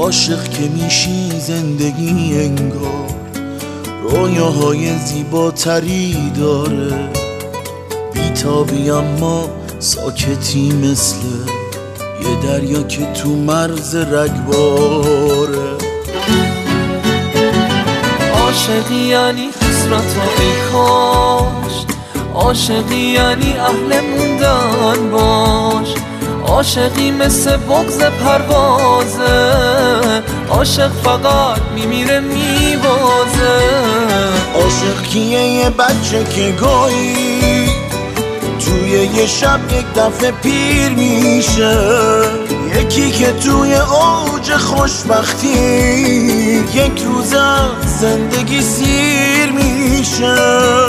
عاشق که میشی زندگی انگار رویاهای زیباتری داره، بیتابی اما ساکتی مثل یه دریا که تو مرز رگباره. عاشقی یعنی حسرت و ای کاش، عاشقی یعنی اهل موندن باش، عاشقی مثل بغض پروازه، عاشق فقط میمیره میبازه. عاشق کیه؟ یه بچه که گاهی توی یه شب یک دفعه پیر میشه، یکی که توی اوج خوشبختی یک روز از زندگی سیر میشه.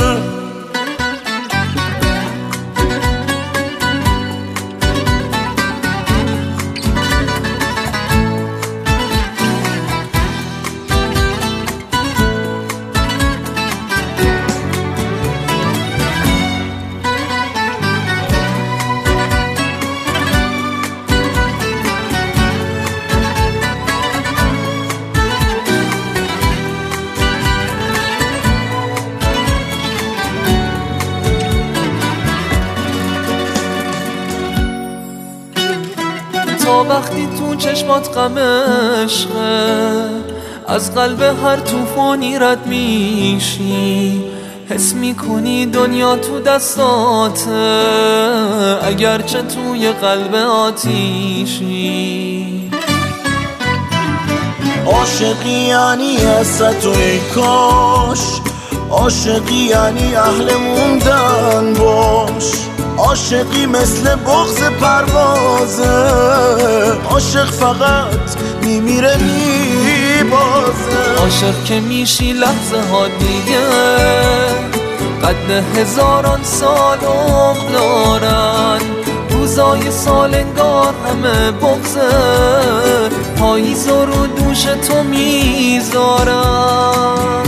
تا وقتی تو چشمات غم عشقه، از قلب هر طوفانی رد میشی، حس میکنی دنیا تو دستاته اگرچه توی قلب آتیشی. عاشقی یعنی حسرت و ای کاش، عاشقی یعنی اهل موندن باش، عاشقی مثل بغض پروازه، عاشق فقط میمیره میبازه. عاشق که میشی لحظه ها دیگه قد هزاران سال عمر دارن، روزای سال انگار همه بغضه، پاییز رو دوش تو میذارن.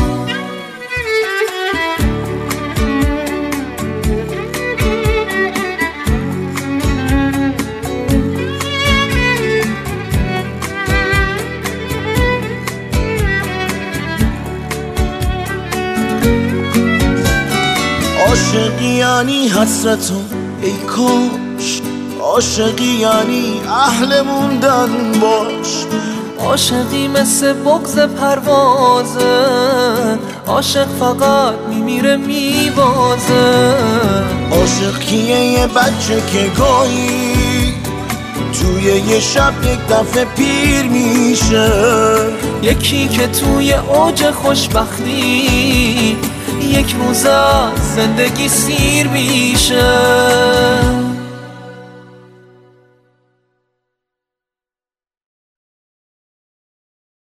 عاشقی یعنی حسرت و ای کاش، عاشقی یعنی اهل موندن باش، عاشقی مثل بغض پروازه، عاشق فقط میمیره میبازه. عاشق کیه؟ یه بچه که گاهی توی یه شب یک دفعه پیر میشه، یکی که توی اوج خوشبختی یک روز از زندگی سیر میشه.